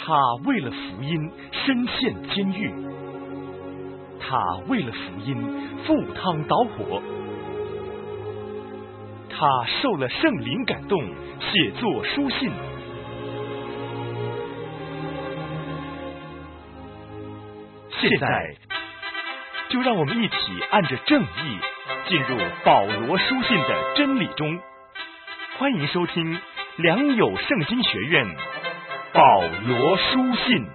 他为了福音身陷监狱，他为了福音赴汤蹈火，他受了圣灵感动，写作书信。现在就让我们一起按着正义进入保罗书信的真理中。欢迎收听良友圣经学院保罗书信。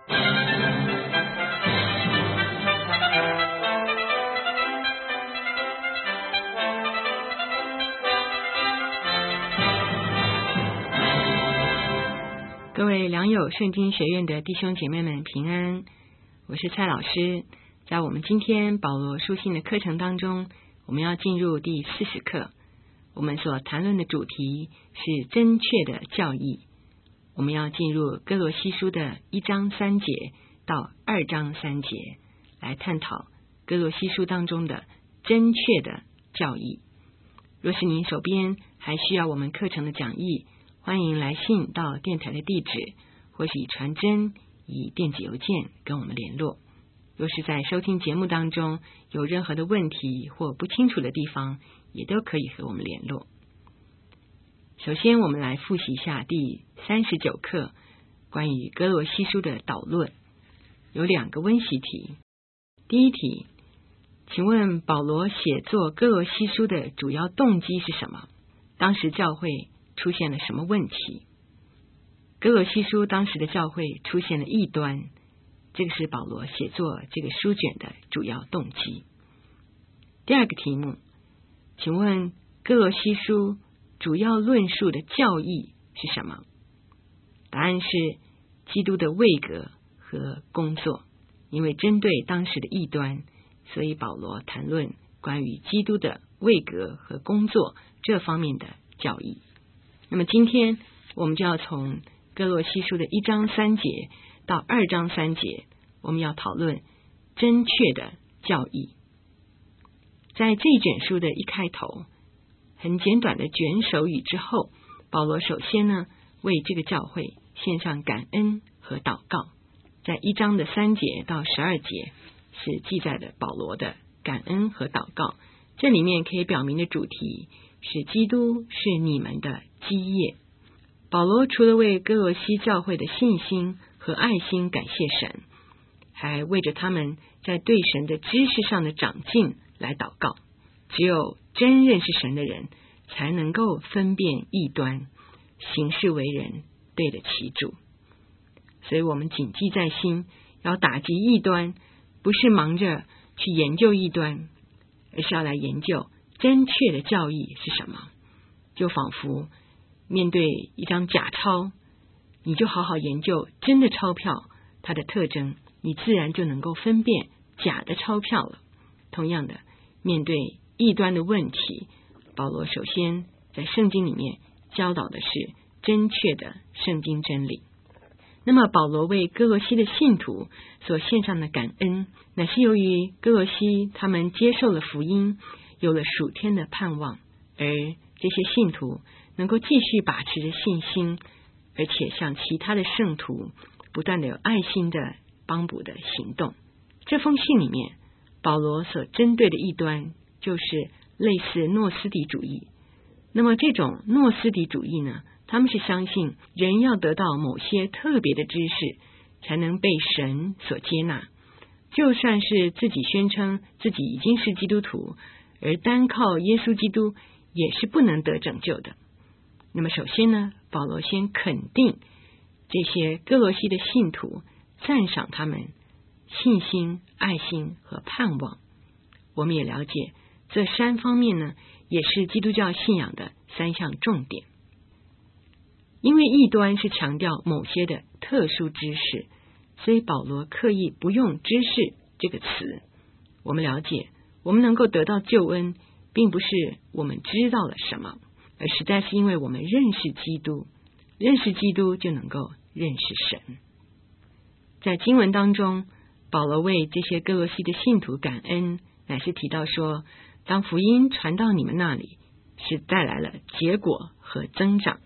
各位良友圣经学院的弟兄姐妹们平安，我是蔡老师。在我们今天保罗书信的课程当中，我们要进入第40课。我们所谈论的主题是正确的教义。我们要进入哥罗西书的1章3节到2章3节，来探讨哥罗西书当中的正确的教义。若是您手边还需要我们课程的讲义，欢迎来信到电台的地址，或是以传真、以电子邮件跟我们联络。若是在收听节目当中有任何的问题或不清楚的地方，也都可以和我们联络。首先，我们来复习一下第39课关于哥罗西书的导论，有2个温习题。第一题，请问保罗写作哥罗西书的主要动机是什么？当时教会出现了什么问题？哥罗西书当时的教会出现了异端，这个是保罗写作这个书卷的主要动机。第2个题目，请问哥罗西书主要论述的教义是什么？答案是基督的位格和工作。因为针对当时的异端，所以保罗谈论关于基督的位格和工作这方面的教义。那么今天我们就要从哥罗西书的1章3节到2章3节，我们要讨论正确的教义。在这一卷书的一开头，很简短的卷首语之后，保罗首先呢为这个教会献上感恩和祷告。在1章的3节到12节是记载的保罗的感恩和祷告，这里面可以表明的主题是基督是你们的基业。保罗除了为哥罗西教会的信心和爱心感谢神，还为着他们在对神的知识上的长进来祷告。只有真认识神的人才能够分辨异端，行事为人对得起主。所以我们谨记在心，要打击异端，不是忙着去研究异端，而是要来研究正确的教义是什么。就仿佛面对一张假钞，你就好好研究真的钞票它的特征，你自然就能够分辨假的钞票了。同样的，面对异端的问题，保罗首先在圣经里面教导的是正确的圣经真理。那么保罗为哥罗西的信徒所献上的感恩，乃是由于哥罗西他们接受了福音，有了属天的盼望，而这些信徒能够继续把持着信心，而且向其他的圣徒不断的有爱心的帮补的行动。这封信里面，保罗所针对的异端就是类似诺斯底主义。那么这种诺斯底主义呢，他们是相信人要得到某些特别的知识才能被神所接纳，就算是自己宣称自己已经是基督徒，而单靠耶稣基督也是不能得拯救的。那么首先呢，保罗先肯定这些哥罗西的信徒，赞赏他们信心、爱心和盼望。我们也了解这3方面呢，也是基督教信仰的3项重点。因为异端是强调某些的特殊知识，所以保罗刻意不用知识这个词。我们了解，我们能够得到救恩，并不是我们知道了什么，而实在是因为我们认识基督，认识基督就能够认识神。在经文当中，保罗为这些哥罗西的信徒感恩，乃是提到说，当福音传到你们那里，是带来了结果和增长。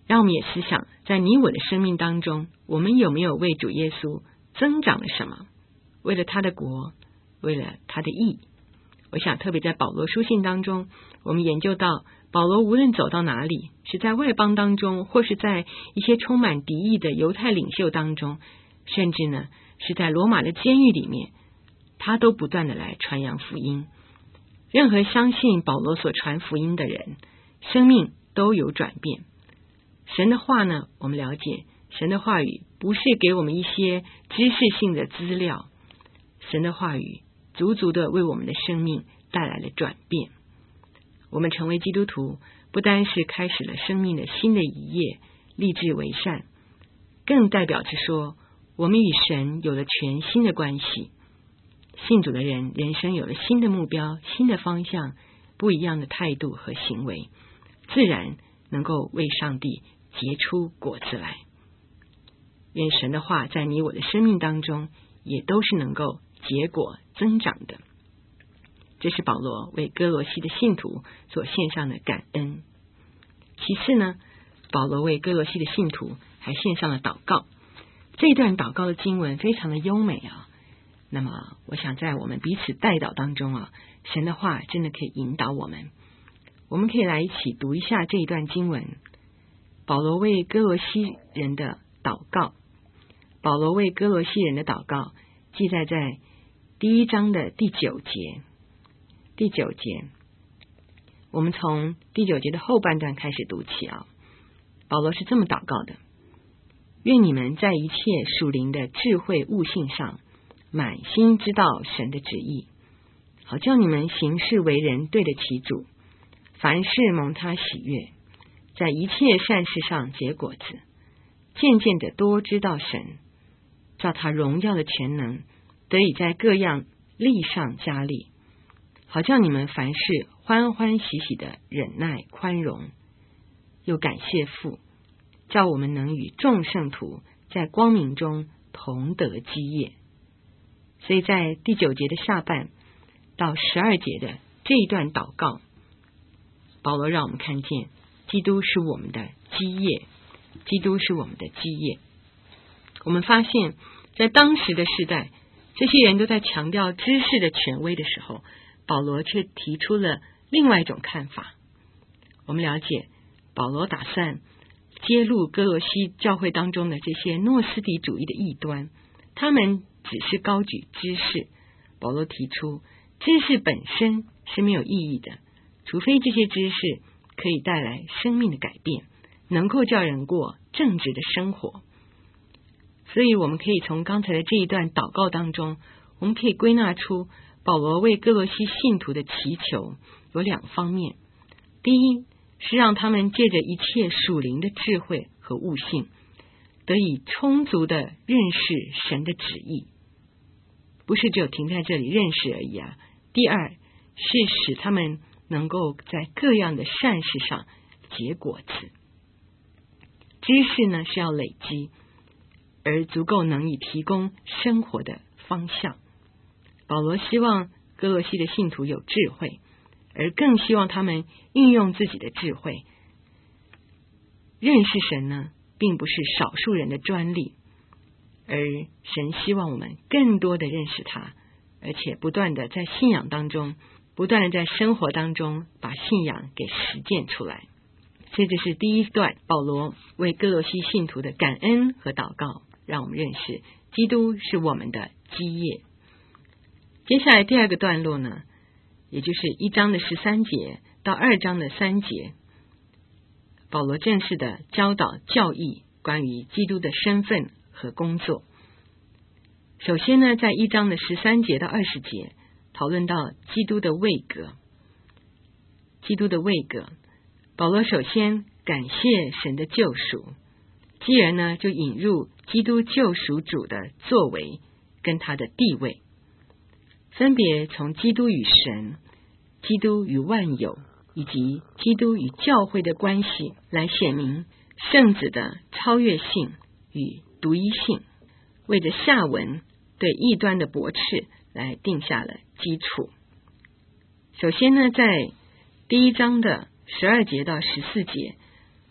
让我们也思想，在你我的生命当中，我们有没有为主耶稣增长了什么？为了他的国，为了他的义。我想特别在保罗书信当中，我们研究到保罗无论走到哪里，是在外邦当中，或是在一些充满敌意的犹太领袖当中，甚至呢是在罗马的监狱里面，他都不断的来传扬福音。任何相信保罗所传福音的人，生命都有转变。神的话呢，我们了解，神的话语不是给我们一些知识性的资料，神的话语足足的为我们的生命带来了转变。我们成为基督徒，不单是开始了生命的新的一页，立志为善，更代表着说，我们与神有了全新的关系。信主的人，人生有了新的目标、新的方向，不一样的态度和行为，自然能够为上帝结出果子来。愿神的话在你我的生命当中，也都是能够结果增长的。这是保罗为哥罗西的信徒所献上的感恩。其次呢，保罗为哥罗西的信徒还献上了祷告。这段祷告的经文非常的优美啊。那么我想在我们彼此代祷当中啊，神的话真的可以引导我们。我们可以来一起读一下这一段经文。保罗为哥罗西人的祷告。保罗为哥罗西人的祷告记载在第1章的第9节。第9节，我们从第9节的后半段开始读起啊。保罗是这么祷告的：愿你们在一切属灵的智慧悟性上，满心知道神的旨意，好叫你们行事为人对得起主，凡事蒙他喜悦，在一切善事上结果子，渐渐的多知道神，照他荣耀的全能，得以在各样力上加力，好叫你们凡事欢欢喜喜的忍耐宽容，又感谢父，叫我们能与众圣徒在光明中同得基业。所以在第9节的下半到12节的这一段祷告，保罗让我们看见基督是我们的基业，基督是我们的基业。我们发现在当时的世代，这些人都在强调知识的权威的时候，保罗却提出了另外一种看法。我们了解保罗打算揭露哥罗西教会当中的这些诺斯底主义的异端，他们只是高举知识。保罗提出知识本身是没有意义的，除非这些知识可以带来生命的改变，能够叫人过正直的生活。所以我们可以从刚才的这一段祷告当中，我们可以归纳出保罗为哥罗西信徒的祈求有2方面。第一是让他们借着一切属灵的智慧和悟性，得以充足的认识神的旨意，不是只有停在这里认识而已啊。第二是使他们能够在各样的善事上结果子。知识呢是要累积，而足够能以提供生活的方向。保罗希望哥罗西的信徒有智慧，而更希望他们运用自己的智慧。认识神呢，并不是少数人的专利，而神希望我们更多的认识他，而且不断的在信仰当中，不断的在生活当中把信仰给实践出来。所以这是第一段保罗为哥罗西信徒的感恩和祷告，让我们认识基督是我们的基业。接下来第2个段落呢，也就是1章的13节到2章的3节，保罗正式的教导教义关于基督的身份和工作。首先呢，在1章的13节到20节讨论到基督的位格。基督的位格，保罗首先感谢神的救赎，继而呢就引入基督救赎主的作为跟他的地位，分别从基督与神、基督与万有以及基督与教会的关系来显明圣子的超越性与独一性，为着下文对异端的驳斥来定下了基础。首先呢，在第1章的12节到14节，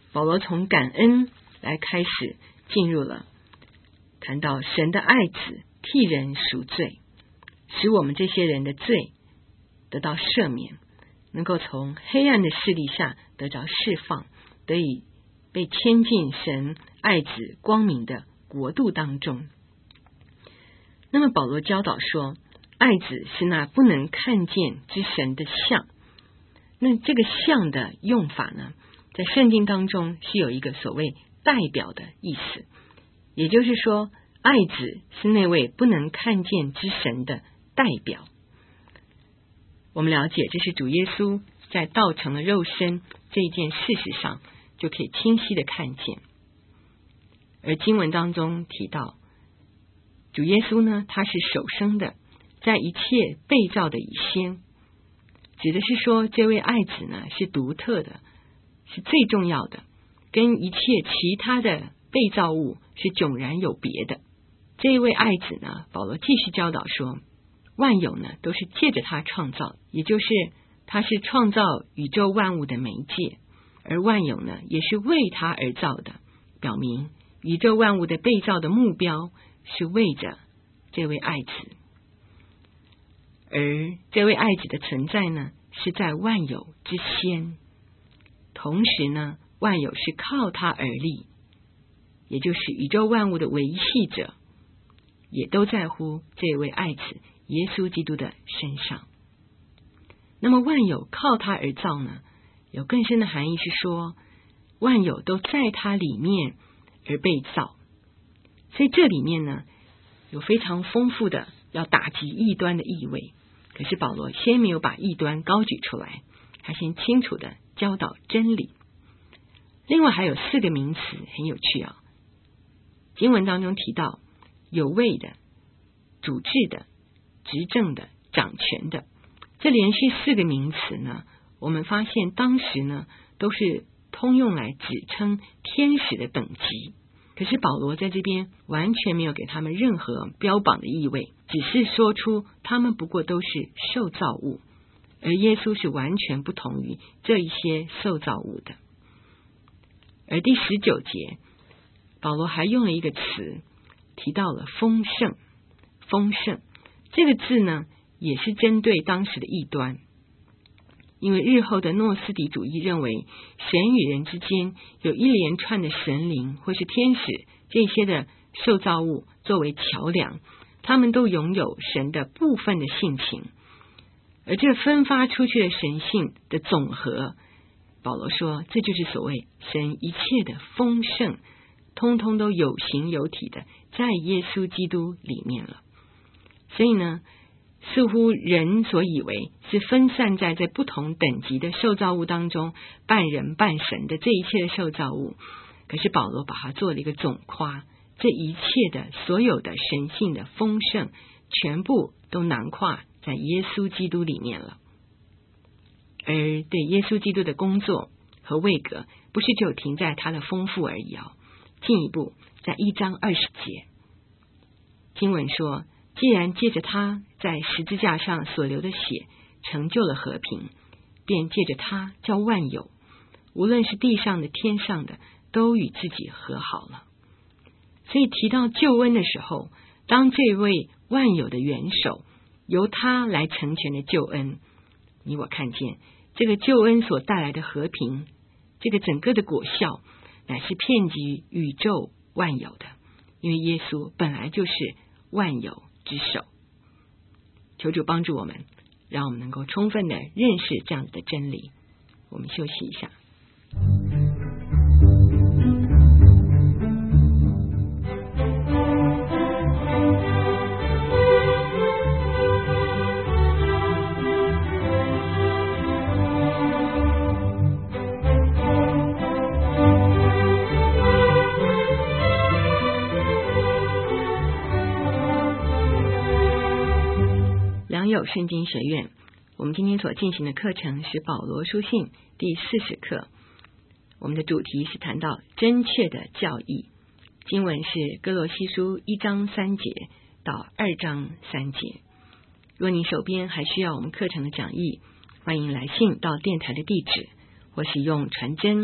保罗从感恩来开始进入了谈到神的爱子替人赎罪，使我们这些人的罪得到赦免，能够从黑暗的势力下得着释放，得以被牵进神爱子光明的国度当中。那么保罗教导说，爱子是那不能看见之神的像。那这个像的用法呢，在圣经当中是有一个所谓代表的意思，也就是说，爱子是那位不能看见之神的代表。我们了解这是主耶稣在道成了肉身这一件事实上就可以清晰的看见。而经文当中提到，主耶稣呢，他是首生的，在一切被造的以先，指的是说这位爱子呢是独特的，是最重要的，跟一切其他的被造物是迥然有别的。这一位爱子呢，保罗继续教导说，万有呢都是借着他创造，也就是他是创造宇宙万物的媒介，而万有呢也是为他而造的，表明宇宙万物的被造的目标是为着这位爱子。而这位爱子的存在呢，是在万有之先，同时呢，万有是靠他而立，也就是宇宙万物的维系者，也都在乎这位爱子耶稣基督的身上。那么万有靠他而造呢，有更深的含义是说，万有都在他里面而被造。所以这里面呢，有非常丰富的要打击异端的意味。可是保罗先没有把异端高举出来，他先清楚的教导真理。另外还有4个名词很有趣啊，经文当中提到有位的、主治的、执政的、掌权的，这连续4个名词呢，我们发现当时呢都是通用来指称天使的等级。可是保罗在这边完全没有给他们任何标榜的意味，只是说出他们不过都是受造物，而耶稣是完全不同于这一些受造物的。而第19节，保罗还用了一个词，提到了丰盛。丰盛这个字呢，也是针对当时的异端，因为日后的诺斯底主义认为神与人之间有一连串的神灵或是天使这些的受造物作为桥梁，他们都拥有神的部分的性情，而这分发出去的神性的总和，保罗说这就是所谓神一切的丰盛，通通都有形有体的在耶稣基督里面了。所以呢，似乎人所以为是分散在这不同等级的受造物当中，半人半神的这一切的受造物，可是保罗把它做了一个总夸，这一切的所有的神性的丰盛，全部都囊括在耶稣基督里面了。而对耶稣基督的工作和位格，不是只有停在他的丰富而已啊。进一步在1章20节，经文说，既然借着他在十字架上所流的血成就了和平，便借着他叫万有，无论是地上的天上的，都与自己和好了。所以提到救恩的时候，当这位万有的元首由他来成全的救恩，你我看见这个救恩所带来的和平，这个整个的果效乃是遍及宇宙万有的，因为耶稣本来就是万有之首。求主帮助我们，让我们能够充分的认识这样子的真理。我们休息一下。良友圣经学院，我们今天所进行的课程是保罗书信第40课，我们的主题是谈到真确的教义，经文是哥罗西书1章3节到2章3节。若你手边还需要我们课程的讲义，欢迎来信到电台的地址，或是用传真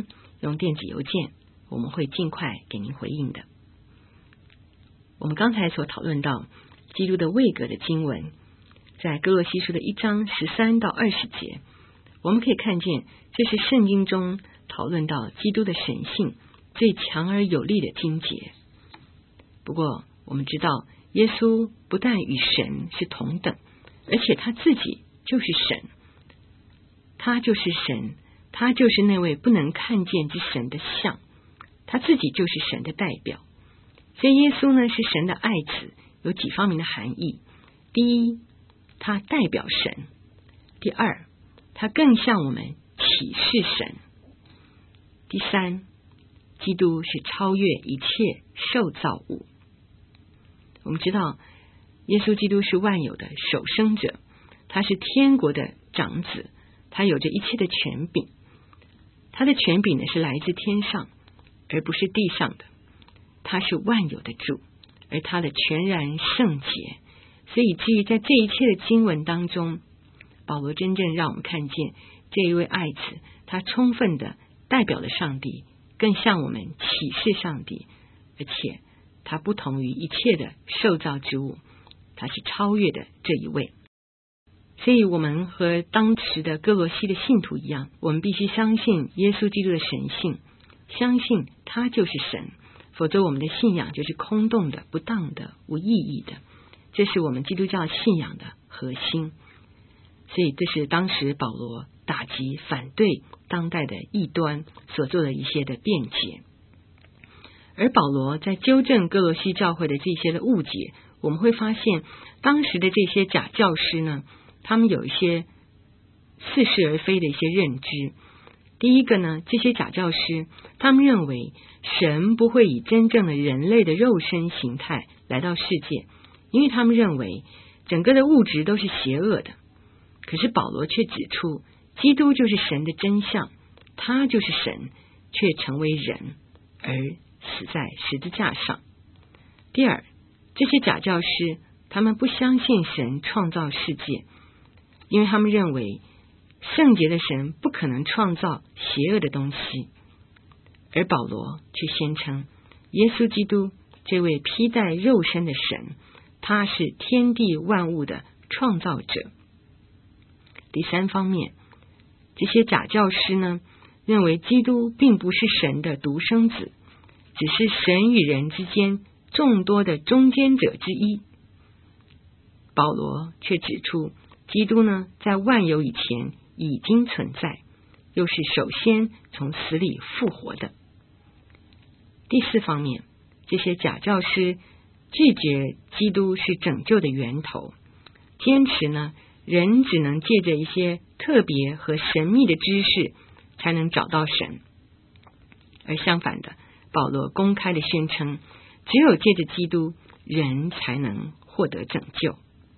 用电子邮件，我们会尽快给您回应的。我们刚才所讨论到基督的位格的经文，在哥罗西书的1章13到20节，我们可以看见这是圣经中讨论到基督的神性最强而有力的经节。不过我们知道，耶稣不但与神是同等，而且他自己就是神，他就是神，他就是那位不能看见之神的像，他自己就是神的代表。所以耶稣呢是神的爱子，有几方面的含义。第一，他代表神；第二，他更向我们启示神；第三，基督是超越一切受造物。我们知道耶稣基督是万有的首生者，他是天国的长子，他有着一切的权柄。他的权柄呢是来自天上，而不是地上的。他是万有的主，而他的全然圣洁。所以至于在这一切的经文当中，保罗真正让我们看见这一位爱子，他充分的代表了上帝，更向我们启示上帝，而且他不同于一切的受造之物，他是超越的这一位。所以我们和当时的哥罗西的信徒一样，我们必须相信耶稣基督的神性，相信他就是神，否则我们的信仰就是空洞的、不当的、无意义的。这是我们基督教信仰的核心。所以这是当时保罗打击反对当代的异端所做的一些的辩解。而保罗在纠正哥罗西教会的这些的误解，我们会发现当时的这些假教师呢，他们有一些似是而非的一些认知。第一个呢，这些假教师他们认为神不会以真正的人类的肉身形态来到世界，因为他们认为整个的物质都是邪恶的。可是保罗却指出，基督就是神的真相，他就是神，却成为人而死在十字架上。第二，这些假教师他们不相信神创造世界，因为他们认为圣洁的神不可能创造邪恶的东西。而保罗却宣称，耶稣基督这位披戴肉身的神，他是天地万物的创造者。第三方面，这些假教师呢，认为基督并不是神的独生子，只是神与人之间众多的中间者之一。保罗却指出，基督呢，在万有以前已经存在，又是首先从死里复活的。第四方面，这些假教师拒绝基督是拯救的源头，坚持呢，人只能借着一些特别和神秘的知识才能找到神。而相反的，保罗公开的宣称，只有借着基督，人才能获得拯救。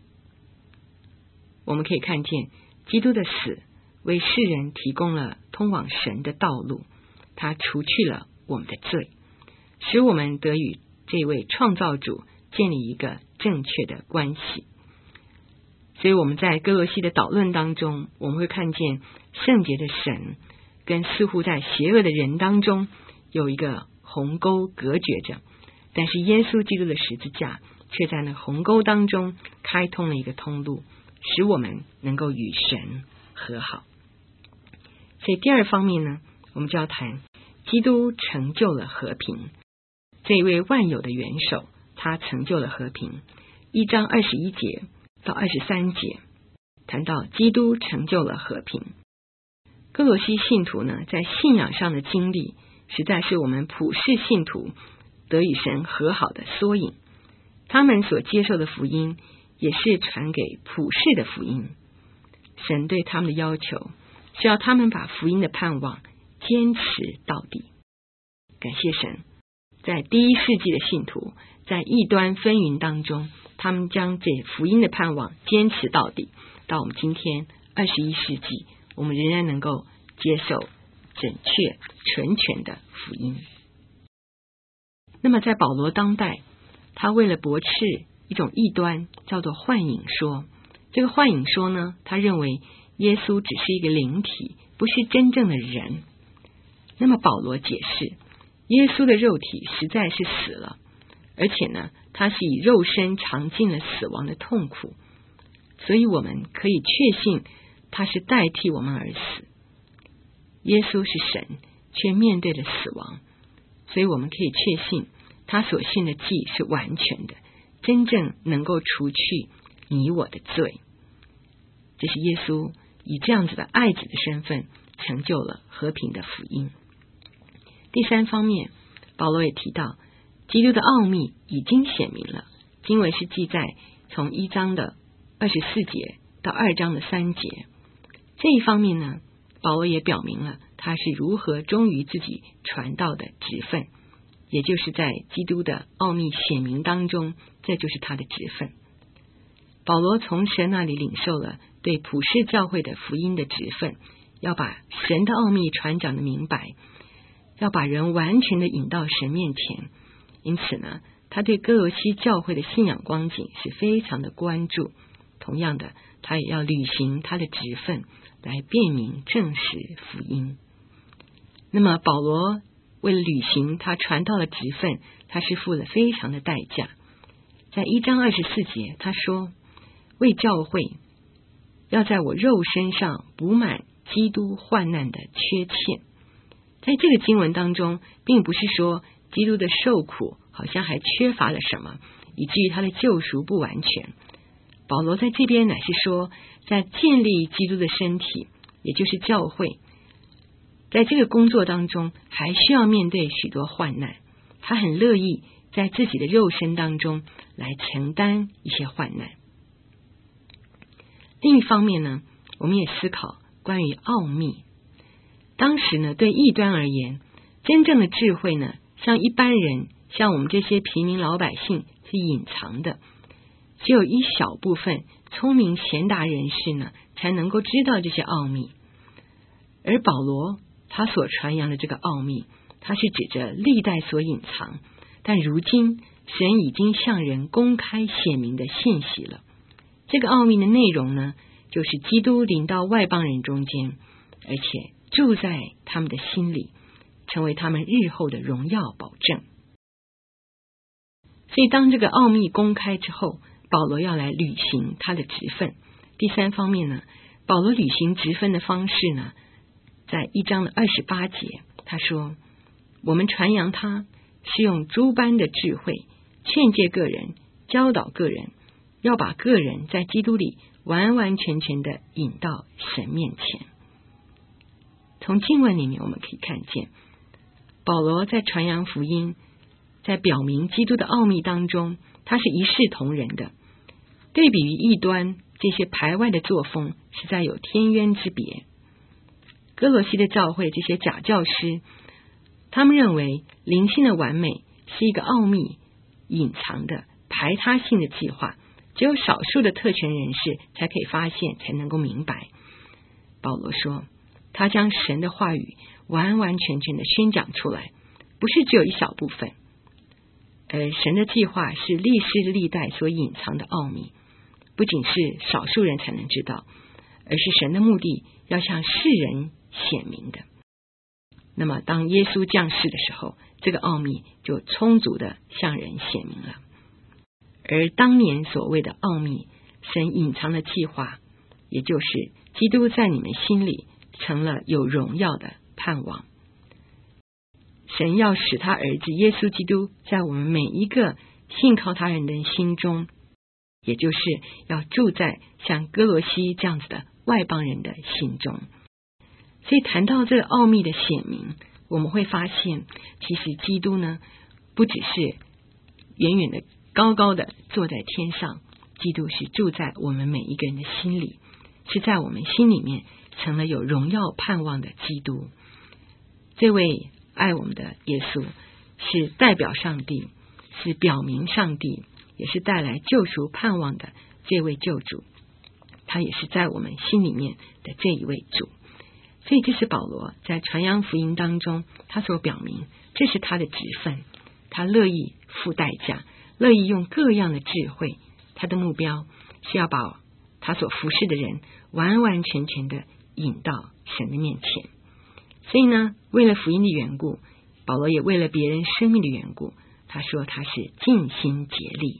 我们可以看见，基督的死为世人提供了通往神的道路，他除去了我们的罪，使我们得与这位创造主建立一个正确的关系。所以我们在哥罗西的导论当中，我们会看见圣洁的神跟似乎在邪恶的人当中有一个鸿沟隔绝着，但是耶稣基督的十字架却在那鸿沟当中开通了一个通路，使我们能够与神和好。所以第二方面呢，我们就要谈基督成就了和平。这一位万有的元首，他成就了和平。1章21节到23节谈到基督成就了和平。哥罗西信徒呢，在信仰上的经历实在是我们普世信徒得与神和好的缩影。他们所接受的福音也是传给普世的福音。神对他们的要求是要他们把福音的盼望坚持到底。感谢神，在第1世纪的信徒在异端纷纭当中，他们将这福音的盼望坚持到底，到我们今天21世纪，我们仍然能够接受准确纯全的福音。那么在保罗当代，他为了驳斥一种异端叫做幻影说。这个幻影说呢，他认为耶稣只是一个灵体，不是真正的人。 那么保罗解释，耶稣的肉体实在是死了，而且呢，他是以肉身尝尽了死亡的痛苦，所以我们可以确信他是代替我们而死。耶稣是神，却面对了死亡，所以我们可以确信他所献的祭是完全的，真正能够除去你我的罪。这是耶稣以这样子的爱子的身份成就了和平的福音。第三方面，保罗也提到基督的奥秘已经显明了，经文是记载从1章的24节到2章的3节。这一方面呢，保罗也表明了他是如何忠于自己传道的职分，也就是在基督的奥秘显明当中，这就是他的职分。保罗从神那里领受了对普世教会的福音的职分，要把神的奥秘传讲的明白，要把人完全的引到神面前。因此呢，他对哥罗西教会的信仰光景是非常的关注。同样的，他也要履行他的职分，来辨明证实福音。那么保罗为了履行他传道的职分，他是付了非常的代价。在1章24节他说，为教会要在我肉身上补满基督患难的缺欠。在这个经文当中，并不是说基督的受苦好像还缺乏了什么，以至于他的救赎不完全。保罗在这边乃是说，在建立基督的身体，也就是教会，在这个工作当中还需要面对许多患难，他很乐意在自己的肉身当中来承担一些患难。另一方面呢，我们也思考关于奥秘。当时呢，对异端而言，真正的智慧呢，像一般人，像我们这些平民老百姓是隐藏的，只有一小部分聪明贤达人士呢，才能够知道这些奥秘。而保罗他所传扬的这个奥秘，他是指着历代所隐藏，但如今神已经向人公开显明的现习了。这个奥秘的内容呢，就是基督临到外邦人中间，而且住在他们的心里，成为他们日后的荣耀保证。所以当这个奥秘公开之后，保罗要来履行他的职分。第三方面呢，保罗履行职分的方式呢，在1章的28节他说，我们传扬他是用诸般的智慧劝诫个人，教导个人，要把个人在基督里完完全全的引到神面前。从经文里面我们可以看见，保罗在传扬福音，在表明基督的奥秘当中，他是一视同仁的。对比于异端这些排外的作风，实在有天渊之别。哥罗西的教会这些假教师，他们认为灵性的完美是一个奥秘隐藏的排他性的计划，只有少数的特权人士才可以发现，才能够明白。保罗说，他将神的话语完完全全的宣讲出来，不是只有一小部分，而神的计划是历世历代所隐藏的奥秘，不仅是少数人才能知道，而是神的目的要向世人显明的。那么当耶稣降世的时候，这个奥秘就充足的向人显明了。而当年所谓的奥秘，神隐藏的计划，也就是基督在你们心里成了有荣耀的盼望。神要使他儿子耶稣基督在我们每一个信靠他人的心中，也就是要住在像哥罗西这样子的外邦人的心中。所以谈到这个奥秘的显明，我们会发现，其实基督呢，不只是远远的高高的坐在天上，基督是住在我们每一个人的心里，是在我们心里面成了有荣耀盼望的基督。这位爱我们的耶稣是代表上帝，是表明上帝，也是带来救赎盼望的这位救主，他也是在我们心里面的这一位主。所以这是保罗在传扬福音当中他所表明，这是他的职分，他乐意付代价，乐意用各样的智慧，他的目标是要把他所服侍的人完完全全的引到神的面前。 所以呢，为了福音的缘故，保罗也为了别人生命的缘故，他说他是尽心竭力。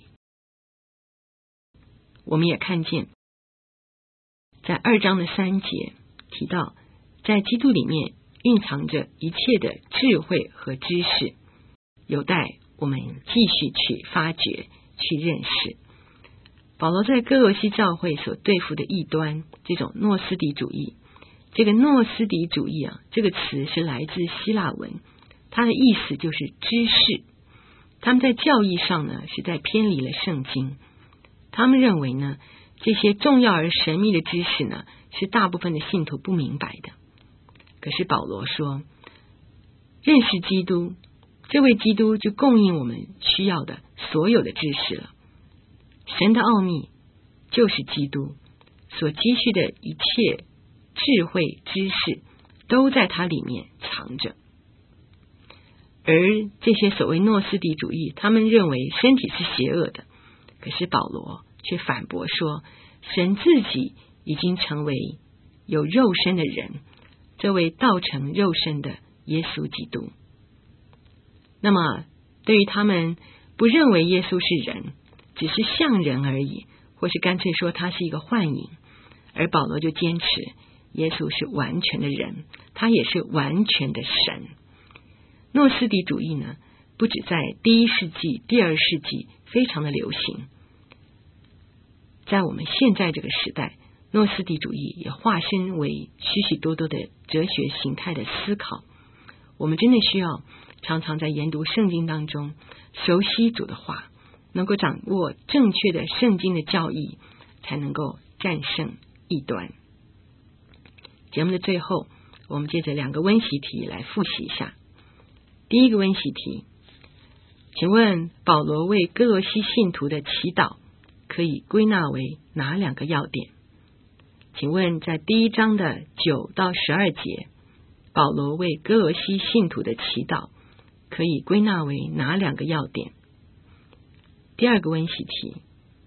我们也看见在2章的3节提到，在基督里面蕴藏着一切的智慧和知识，有待我们继续去发掘、去认识。保罗在哥罗西教会所对付的异端，这种诺斯底主义，这个诺斯底主义这个词是来自希腊文，它的意思就是知识。他们在教义上呢，是在偏离了圣经。他们认为呢，这些重要而神秘的知识呢，是大部分的信徒不明白的。可是保罗说，认识基督，这位基督就供应我们需要的所有的知识了。神的奥秘就是基督，所积蓄的一切智慧知识都在它里面藏着。而这些所谓诺斯底主义，他们认为身体是邪恶的，可是保罗却反驳说，神自己已经成为有肉身的人，这位道成肉身的耶稣基督。那么对于他们不认为耶稣是人，只是像人而已，或是干脆说他是一个幻影，而保罗就坚持耶稣是完全的人，他也是完全的神。诺斯底主义呢，不止在第1世纪、第2世纪非常的流行，在我们现在这个时代，诺斯底主义也化身为许许多多的哲学形态的思考。我们真的需要常常在研读圣经当中熟悉主的话，能够掌握正确的圣经的教义，才能够战胜异端。节目的最后，我们接着2个温习题来复习一下。第一个温习题，请问保罗为哥罗西信徒的祈祷可以归纳为哪2个要点？请问在第1章的9到12节，保罗为哥罗西信徒的祈祷可以归纳为哪2个要点？第2个温习题，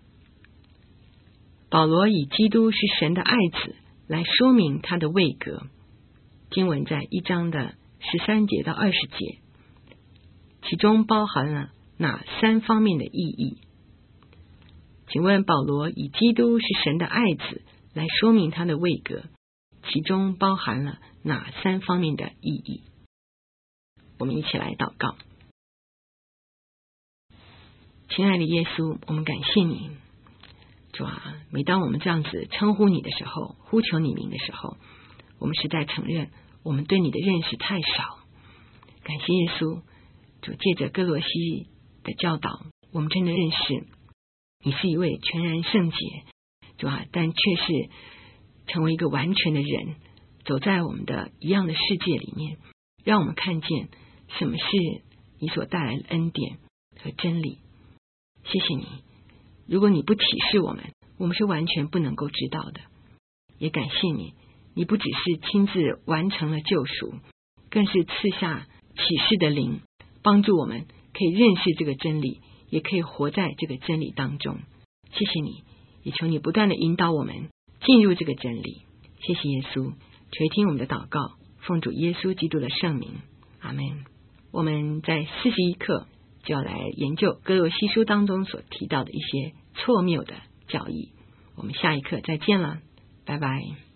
保罗以基督是神的爱子来说明他的位格，经文在1章的13节到20节，其中包含了哪3方面的意义？请问保罗以基督是神的爱子来说明他的位格，其中包含了哪3方面的意义？我们一起来祷告。亲爱的耶稣，我们感谢你，主啊，每当我们这样子称呼你的时候，呼求你名的时候，我们实在承认我们对你的认识太少。感谢耶稣，主借着哥罗西的教导，我们真的认识你是一位全然圣洁，主啊，但却是成为一个完全的人，走在我们的一样的世界里面，让我们看见什么是你所带来的恩典和真理。谢谢你，如果你不启示我们，我们是完全不能够知道的。也感谢你，你不只是亲自完成了救赎，更是赐下启示的灵，帮助我们可以认识这个真理，也可以活在这个真理当中。谢谢你，也求你不断的引导我们进入这个真理。谢谢耶稣，垂听我们的祷告，奉主耶稣基督的圣名，阿们。我们在41课就要来研究哥罗西书当中所提到的一些错谬的教义。我们下一课再见了，拜拜。